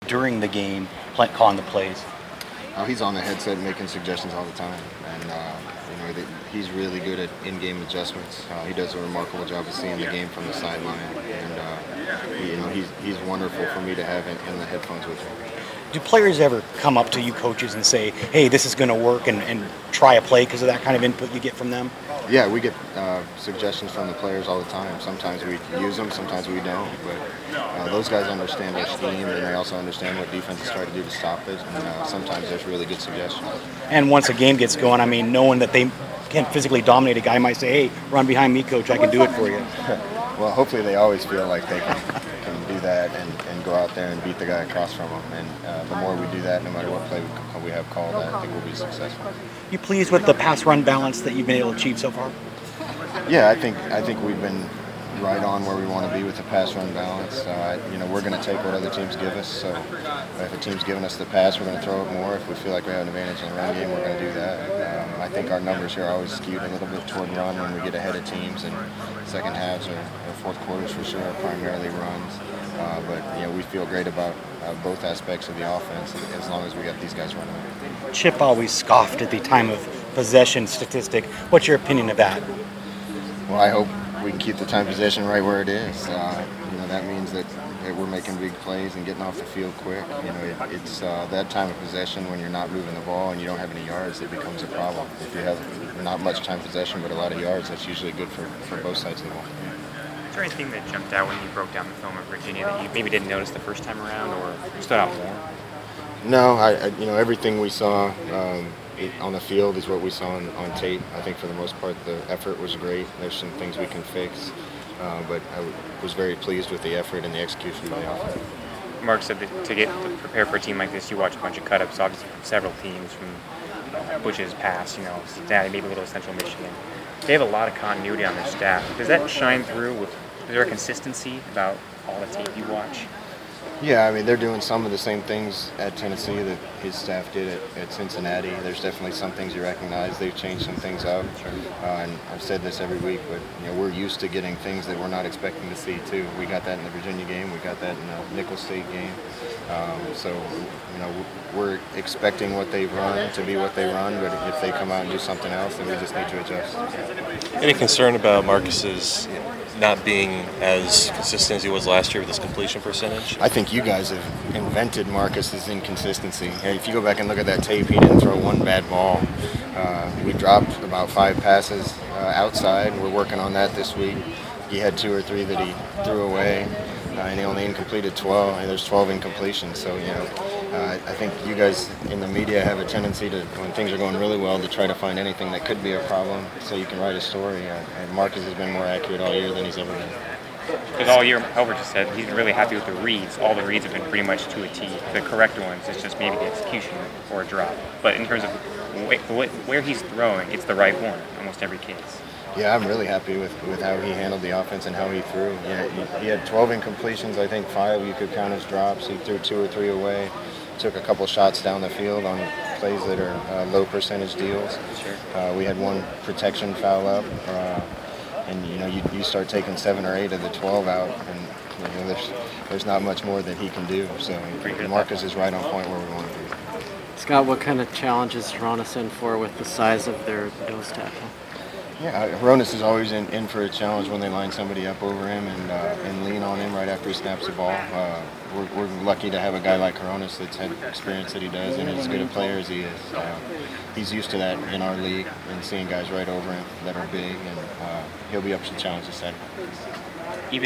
during the game, calling the plays? He's on the headset making suggestions all the time, and he's really good at in-game adjustments. He does a remarkable job of seeing the game from the sideline, and he's wonderful for me to have in the headphones with him. Do players ever come up to you coaches and say, hey, this is going to work, and try a play because of that kind of input you get from them? Yeah, we get suggestions from the players all the time. Sometimes we use them, sometimes we don't. But those guys understand our scheme, and they also understand what defenses try to do to stop it. And sometimes there's really good suggestions. And once a game gets going, I mean, knowing that they can physically dominate a guy might say, hey, run behind me, coach, I can do it for you. Well, hopefully they always feel like they can do that and go out there and beat the guy across from them. And the more we do that, no matter what play we have called, I think we'll be successful. You pleased with the pass-run balance that you've been able to achieve so far? Yeah, I think we've been right on where we want to be with the pass-run balance. We're going to take what other teams give us. So if a team's giving us the pass, we're going to throw it more. If we feel like we have an advantage in the run game, we're going to do that. I think our numbers here are always skewed a little bit toward run when we get ahead of teams, and second halves or fourth quarters for sure are primarily runs. But we feel great about both aspects of the offense as long as we got these guys running. Chip always scoffed at the time of possession statistic. What's your opinion of that? Well, I hope we can keep the time possession right where it is. That means that we're making big plays and getting off the field quick. It's that time of possession when you're not moving the ball and you don't have any yards that becomes a problem. If you have not much time possession but a lot of yards, that's usually good for both sides of the ball. Is there anything that jumped out when you broke down the film of Virginia that you maybe didn't notice the first time around or stood out more? No, everything we saw on the field is what we saw on tape. I think for the most part the effort was great. There's some things we can fix, but I was very pleased with the effort and the execution by the offense. Mark said that to prepare for a team like this, you watch a bunch of cut-ups, obviously from several teams, from Butch's past, Cincinnati, maybe a little Central Michigan. They have a lot of continuity on their staff. Does that shine through? Is there a consistency about all the tape you watch? Yeah, they're doing some of the same things at Tennessee that his staff did at Cincinnati. There's definitely some things you recognize. They've changed some things up. Sure. And I've said this every week, but we're used to getting things that we're not expecting to see too. We got that in the Virginia game. We got that in the Nicholls State game. We're expecting what they've run to be what they run, but if they come out and do something else, then we just need to adjust. Any concern about Marcus's not being as consistent as he was last year with his completion percentage? I think you guys have invented Marcus's inconsistency. If you go back and look at that tape, he didn't throw one bad ball. We dropped about 5 passes outside. We're working on that this week. He had 2 or 3 that he threw away, and he only incompleted 12. There's 12 incompletions. So, I think you guys in the media have a tendency to, when things are going really well, to try to find anything that could be a problem so you can write a story. And Marcus has been more accurate all year than he's ever been. Because all year, Helver just said he's been really happy with the reads. All the reads have been pretty much to a T. The correct ones, it's just maybe the execution or a drop. But in terms of where he's throwing, it's the right one almost every case. Yeah, I'm really happy with how he handled the offense and how he threw. He had 12 incompletions. I think 5 you could count as drops. He threw 2 or 3 away. Took a couple shots down the field on plays that are low percentage deals. Sure. We had 1 protection foul up, and you start taking 7 or 8 of the 12 out, and there's not much more that he can do. So Marcus is right on point where we want to be. Scott, what kind of challenges is Hronis in for with the size of their nose tackle? Yeah, Hronis is always in for a challenge when they line somebody up over him and lean on him right after he snaps the ball. We're lucky to have a guy like Hronis that's had experience that he does and as good a player as he is. He's used to that in our league and seeing guys right over him that are big, and he'll be up to the challenge this Saturday.